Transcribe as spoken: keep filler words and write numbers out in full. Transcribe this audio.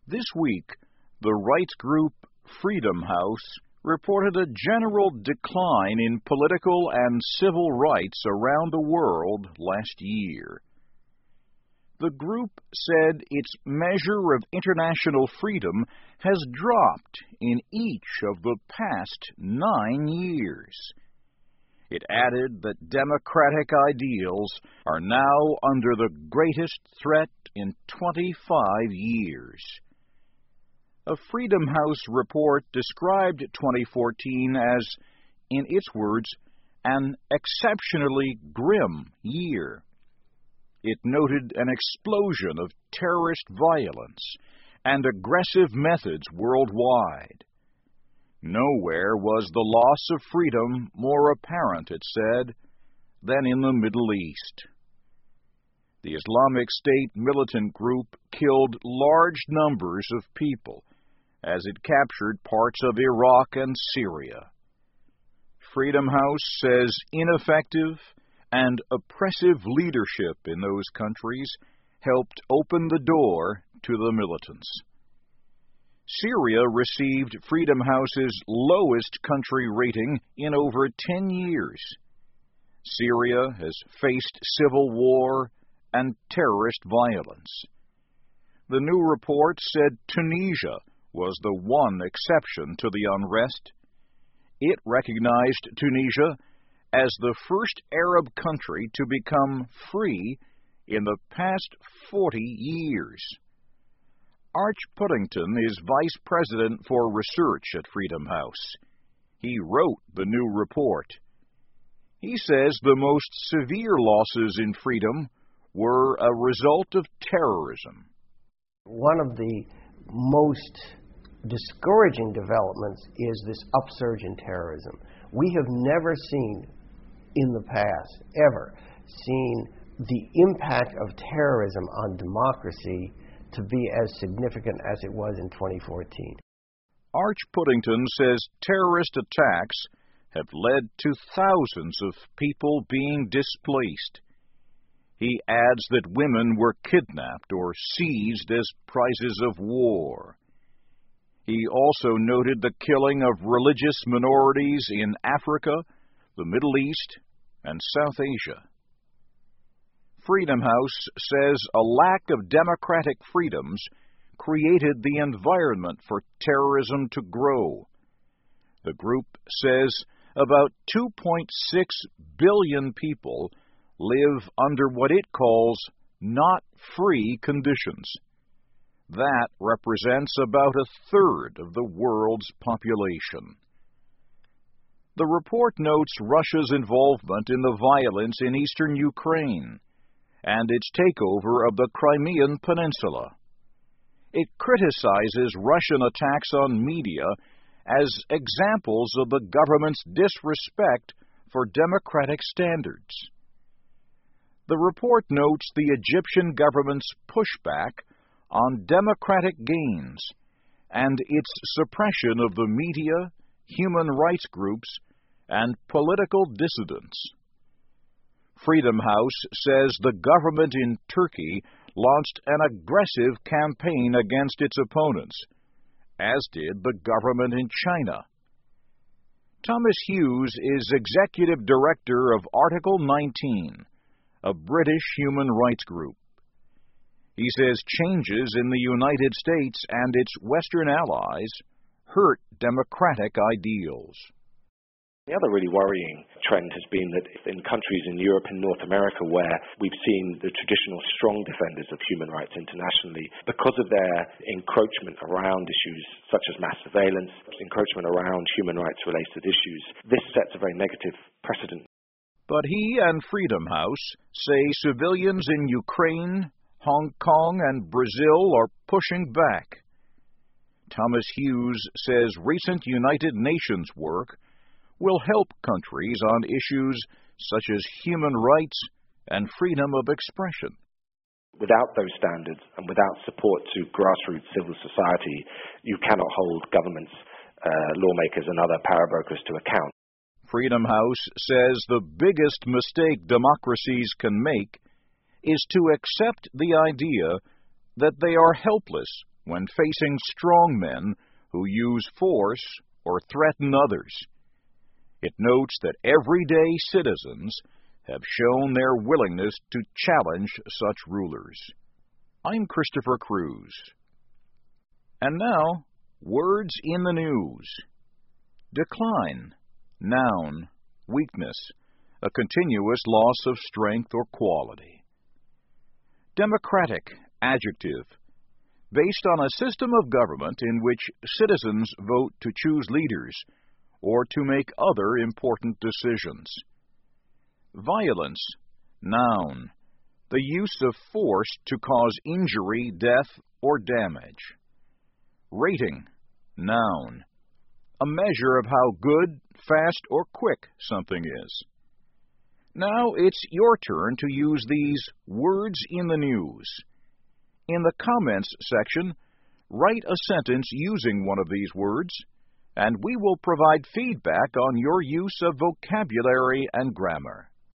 This week, the rights group Freedom House reported a general decline in political and civil rights around the world last year. The group said its measure of international freedom has dropped in each of the past nine years. It added that democratic ideals are now under the greatest threat in twenty-five years. A Freedom House report described twenty fourteen as, in its words, an exceptionally grim year. It noted an explosion of terrorist violence and aggressive methods worldwide. Nowhere was the loss of freedom more apparent, it said, than in the Middle East. The Islamic State militant group killed large numbers of people as it captured parts of Iraq and Syria. Freedom House says ineffective and oppressive leadership in those countries helped open the door to the militants. Syria received Freedom House's lowest country rating in over ten years. Syria has faced civil war and terrorist violence. The new report said Tunisia was the one exception to the unrest. It recognized Tunisia as the first Arab country to become free in the past forty years. Arch Puddington is vice president for research at Freedom House. He wrote the new report. He says the most severe losses in freedom were a result of terrorism. One of the most discouraging developments is this upsurge in terrorism. We have never seen in the past, ever, seen the impact of terrorism on democracy to be as significant as it was in twenty fourteen. Arch Puddington says terrorist attacks have led to thousands of people being displaced. He adds that women were kidnapped or seized as prizes of war. He also noted the killing of religious minorities in Africa, the Middle East, and South Asia. Freedom House says a lack of democratic freedoms created the environment for terrorism to grow. The group says about two point six billion people live under what it calls not free conditions. That represents about a third of the world's population. The report notes Russia's involvement in the violence in eastern Ukraine and its takeover of the Crimean Peninsula. It criticizes Russian attacks on media as examples of the government's disrespect for democratic standards. The report notes the Egyptian government's pushback on democratic gains and its suppression of the media, human rights groups, and political dissidents. Freedom House says the government in Turkey launched an aggressive campaign against its opponents, as did the government in China. Thomas Hughes is executive director of Article nineteen, a British human rights group. He says changes in the United States and its Western allies hurt democratic ideals. The other really worrying trend has been that in countries in Europe and North America where we've seen the traditional strong defenders of human rights internationally, because of their encroachment around issues such as mass surveillance, encroachment around human rights-related issues, this sets a very negative precedent. But he and Freedom House say civilians in Ukraine, Hong Kong, and Brazil are pushing back. Thomas Hughes says recent United Nations work will help countries on issues such as human rights and freedom of expression. Without those standards and without support to grassroots civil society, you cannot hold governments, uh, lawmakers, and other power brokers to account. Freedom House says the biggest mistake democracies can make is to accept the idea that they are helpless when facing strong men who use force or threaten others. It notes that everyday citizens have shown their willingness to challenge such rulers. I'm Christopher Cruz. And now, words in the news. Decline, noun, weakness, a continuous loss of strength or quality. Democratic, adjective, based on a system of government in which citizens vote to choose leaders or to make other important decisions. Violence, noun, the use of force to cause injury, death, or damage. Rating, noun, a measure of how good, fast, or quick something is. Now it's your turn to use these words in the news. In the comments section, write a sentence using one of these words, and we will provide feedback on your use of vocabulary and grammar.